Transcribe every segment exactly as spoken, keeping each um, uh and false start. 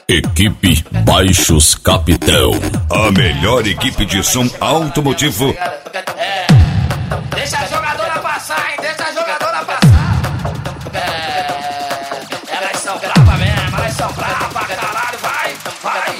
Equipe Baixos Capitão. A melhor equipe de som automotivo. É, deixa a jogadora passar, hein? Deixa a jogadora passar. É, elas são bravas mesmo, elas são bravas, caralho, vai, vai.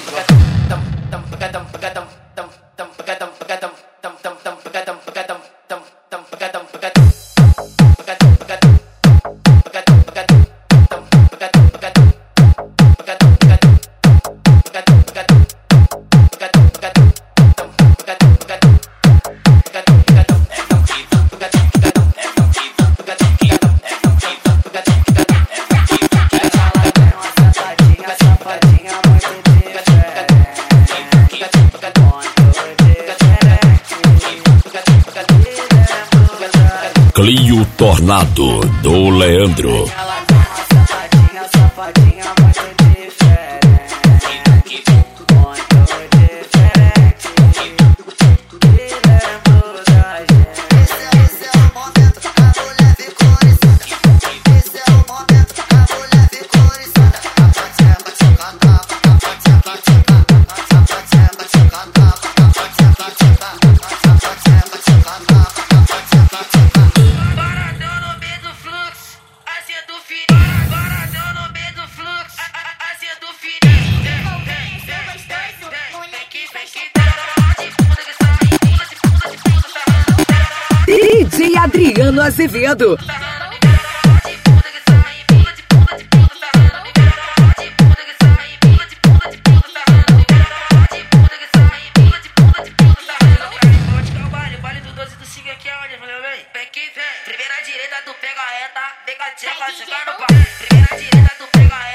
Clio Tornado do Leandro. Safadinha, safadinha, muito diferente. Muito diferente. Me lembro da gente. Esse é o momento que a mulher ficou oriçada. Esse é o momento que a mulher ficou oriçada. Tapateba, tchacatapa, tapateba, tchacatapa, tapateba, tchacatapa, tapateba, tchacatapa, tapateba, tchacatapa, tapateba, tchacatapa. Agora tô no meio do fluxo, assim do fininho. Agora tô no meio do fluxo, assim do fininho. Vem que vem que tá de bunda que sai, bunda de bunda de bunda tá. D J Adriano Azevedo. Primeira direita, tu pega a reta, vem com a tcheca, jogar no pau. Primeira direita, tu pega a reta.